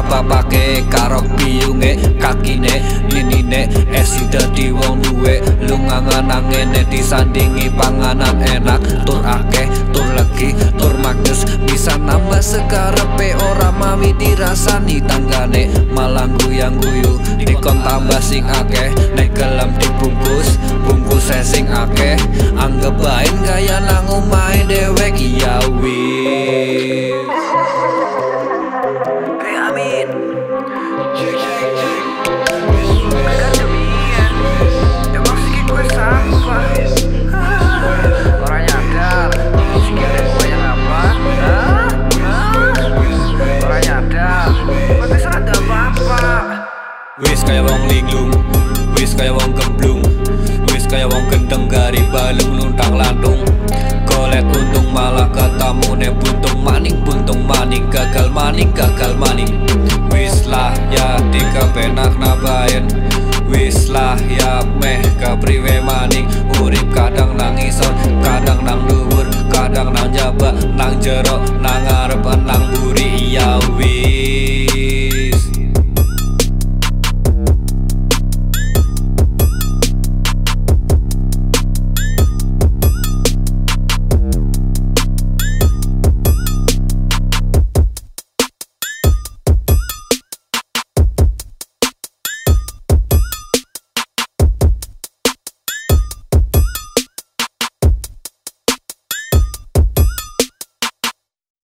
bapake karo biyunge kakine ninine esi dadi wong duwe lungangan angene disandingi panganan enak tur akeh tur legi tur mages bisa nambah sekarepe ora mawi dirasani tanggane malah guyang-guyu dikon tambah sing akeh nek gelem dibungkus bungkus sing akeh anggap bae gaya nang omahe dhewek ya wis. Amin. Wis kaya wong linglung, wis kaya wong gemblung, wis kaya wong gendeng gari balung luntang lantung. Golek untung malah ketamune buntung maning gagal maning. Wis lah ya dikepenak nabaen, wis lah ya meh kepriwe maning. Urip kadang nang isor, kadang nang dhuwur, kadang nang jaba, nang jero, nang ngarep.